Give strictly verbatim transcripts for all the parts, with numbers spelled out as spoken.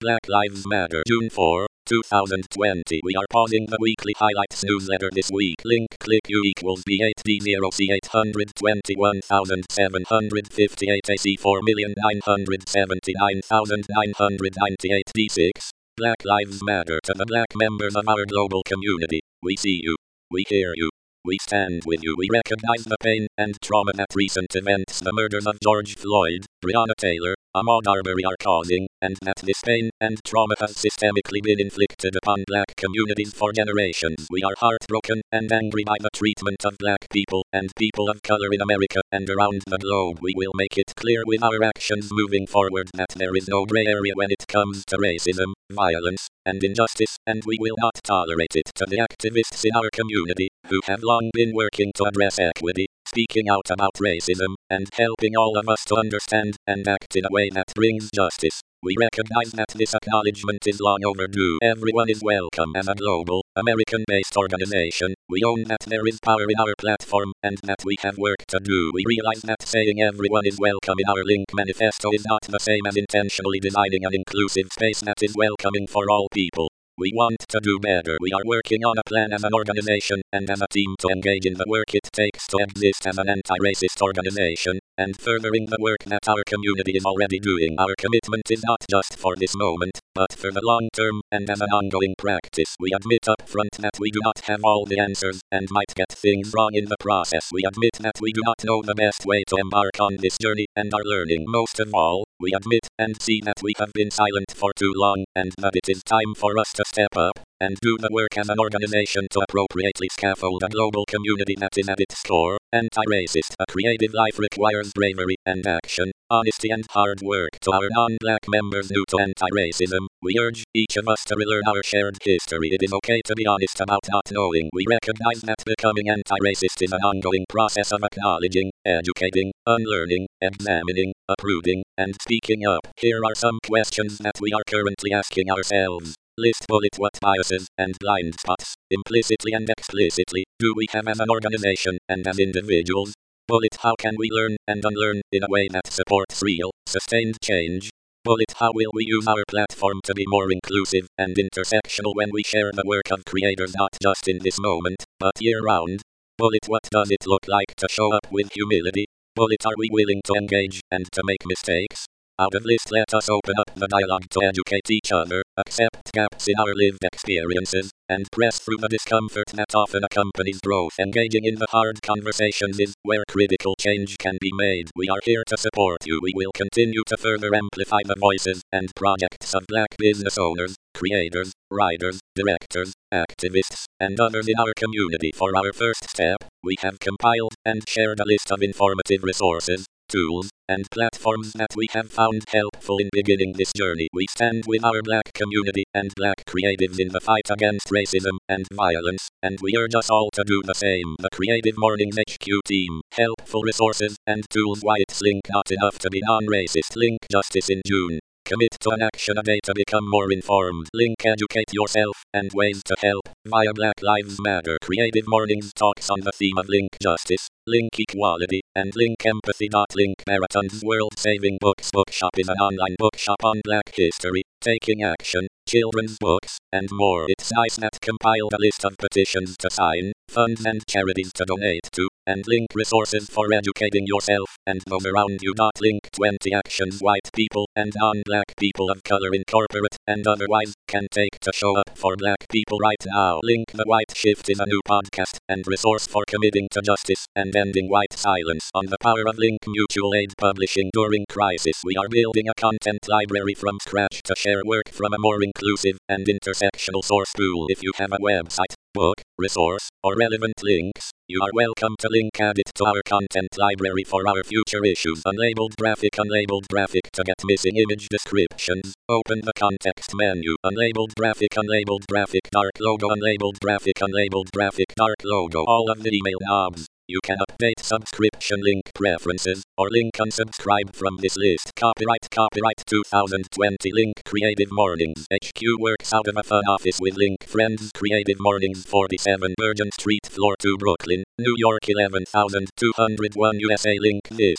Black Lives Matter. June fourth, two thousand twenty. We are pausing the weekly highlights newsletter this week. Link click U equals B eight D zero C eight hundred twenty-one thousand seven hundred fifty-eight A C four million nine hundred seventy-nine thousand nine hundred ninety-eight D six. Black Lives Matter. To the black members of our global community, we see you. We hear you. We stand with you. We recognize the pain and trauma that recent events, the murders of George Floyd, Breonna Taylor, Ahmaud Arbery are causing, and that this pain and trauma has systemically been inflicted upon black communities for generations. We are heartbroken and angry by the treatment of black people and people of color in America and around the globe. We will make it clear with our actions moving forward that there is no gray area when it comes to racism, violence, and injustice, and we will not tolerate it. To the activists in our community, who have long been working to address equity, speaking out about racism, and helping all of us to understand and act in a way that brings justice, we recognize that this acknowledgement is long overdue. Everyone is welcome as a global, American-based organization. We own that there is power in our platform, and that we have work to do. We realize that saying everyone is welcome in our Link manifesto is not the same as intentionally designing an inclusive space that is welcoming for all people. We want to do better. We are working on a plan as an organization and as a team to engage in the work it takes to exist as an anti-racist organization, and furthering the work that our community is already doing. Our commitment is not just for this moment, but for the long term, and as an ongoing practice. We admit up front that we do not have all the answers, and might get things wrong in the process. We admit that we do not know the best way to embark on this journey, and are learning. Most of all, we admit and see that we have been silent for too long, and that it is time for us to step up and do the work as an organization to appropriately scaffold a global community that is at its core anti-racist. A creative life requires bravery and action, honesty and hard work. To our non-black members new to anti-racism, we urge each of us to relearn our shared history. It is okay to be honest about not knowing. We recognize that becoming anti-racist is an ongoing process of acknowledging, educating, unlearning, examining, approving, and speaking up. Here are some questions that we are currently asking ourselves. List bullet what biases and blind spots, implicitly and explicitly, do we have as an organization and as individuals? Bullet how can we learn and unlearn in a way that supports real, sustained change? Bullet how will we use our platform to be more inclusive and intersectional when we share the work of creators not just in this moment, but year-round? Bullet what does it look like to show up with humility? Bullet are we willing to engage and to make mistakes? Out of list let us open up the dialogue to educate each other, accept gaps in our lived experiences, and press through the discomfort that often accompanies growth. Engaging in the hard conversations is where critical change can be made. We are here to support you. We will continue to further amplify the voices and projects of black business owners, creators, writers, directors, activists, and others in our community. For our first step, we have compiled and shared a list of informative resources, tools, and platforms that we have found helpful in beginning this journey. We stand with our black community and black creatives in the fight against racism and violence, and we urge us all to do the same. The Creative Mornings H Q team. Helpful resources and tools. Why it's Link not enough to be non-racist. Link Justice in June. Commit to an action a day to become more informed. Link Educate yourself and ways to help via Black Lives Matter. Creative Mornings talks on the theme of Link Justice, Link Equality, and Link Empathy. Link Marathon's World Saving Books Bookshop is an online bookshop on black history, taking action, children's books, and more. It's nice that compiled a list of petitions to sign, funds and charities to donate to, and link resources for educating yourself and those around you. Link twenty actions white people and non-black people of color in corporate and otherwise can take to show up for black people right now. Link The White Shift is a new podcast and resource for committing to justice and ending white silence. On the power of Link Mutual Aid Publishing during crisis. We are building a content library from scratch to share work from a more inclusive and intersectional source pool. If you have a website, book, resource, or relevant links, you are welcome to link add it to our content library for our future issues. Unlabeled graphic. Unlabeled graphic to get missing image descriptions. Open the context menu. Unlabeled graphic. Unlabeled graphic. Dark logo. Unlabeled graphic. Unlabeled graphic. Dark logo. All of the email knobs. You can update subscription link preferences, or link unsubscribe from this list. Copyright Copyright two thousand twenty Link Creative Mornings. H Q works out of a fun office with Link Friends. Creative Mornings forty-seven Bergen Street, Floor two, Brooklyn, New York eleven thousand two hundred one U S A. Link this.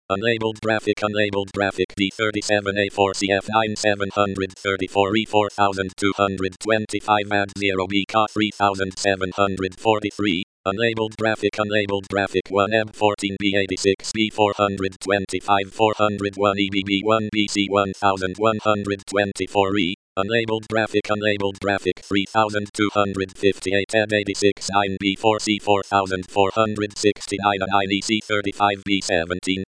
Unlabeled graphic Unlabeled graphic D thirty-seven A four C F nine seven three four E four two two five A D zero B K three seven four three. Unlabeled graphic Unlabeled graphic one M fourteen B eighty-six B four two five four oh one E B B one B C one one two four E. Unlabeled graphic Unlabeled graphic three two five eight M eighty-six nine B four C four four six nine nine E C thirty-five B seventeen